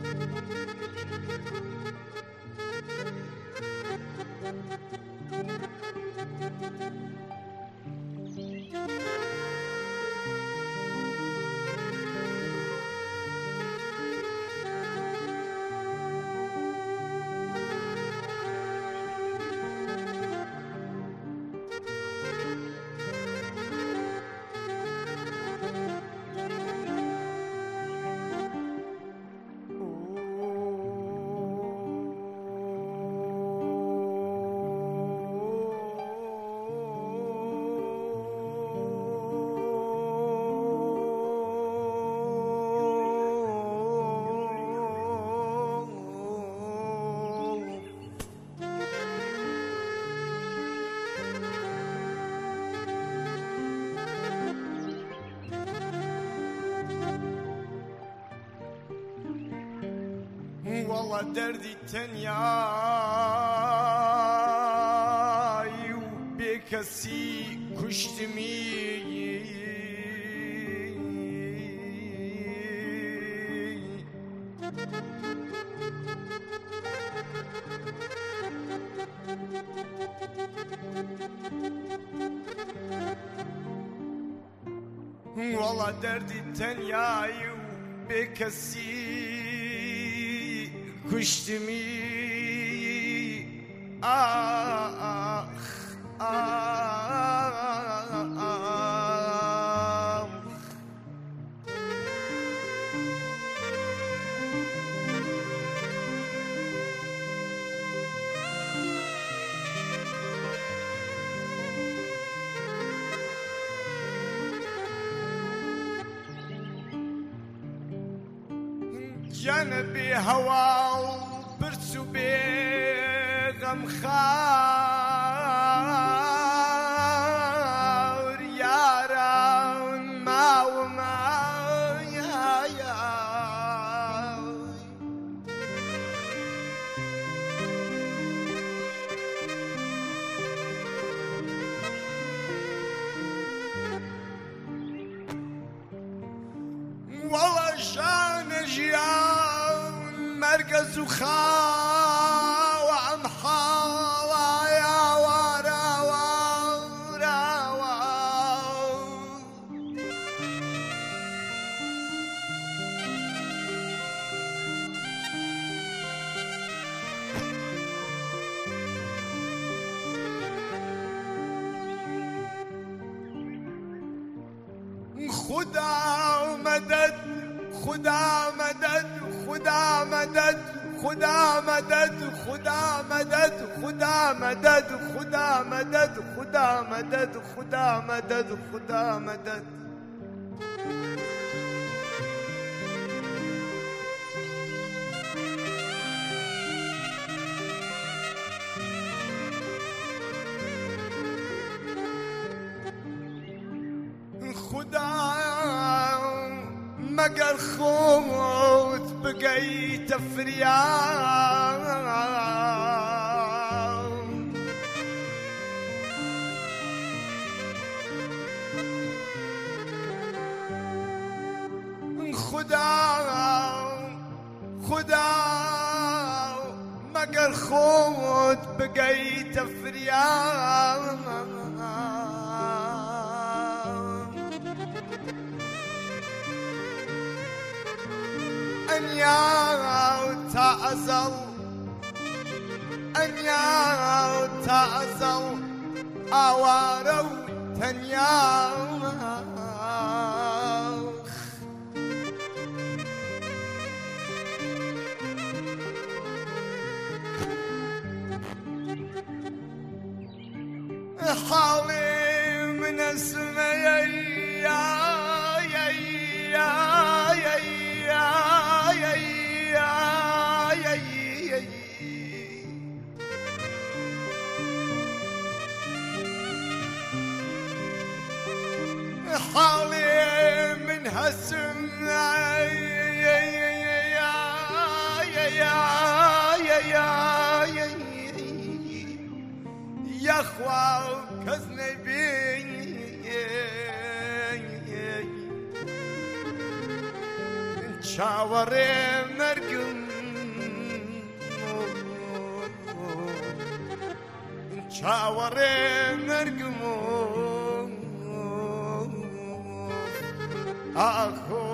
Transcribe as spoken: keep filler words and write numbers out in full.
والله دردي تنياي وبكسي كشتمي والله دردي تنياي وبكسي كشتمي آخ آخ جنبي هوا وبرسو بغم خاور يارا ما وما يا يا والله شان جيان مركز وخا وعم حاوى يا ورا ورا خدا مدد خدا مدد خدا مدد خدا مدد خدا مدد خدا مدد خدا مدد خدا مدد خدا مدد خدا مدد خدا مقر خوت بقيت فريان خدا خدا مقر خوت بقيت فريان أنيا وتأزل أنيا وتأزل أوارو تنيا حالي من السماء يا يا يا حالي من هالسماء يا يا يا يا يا يا اخوة كذنبي شاوري مرقم شاوري نرقمو اخو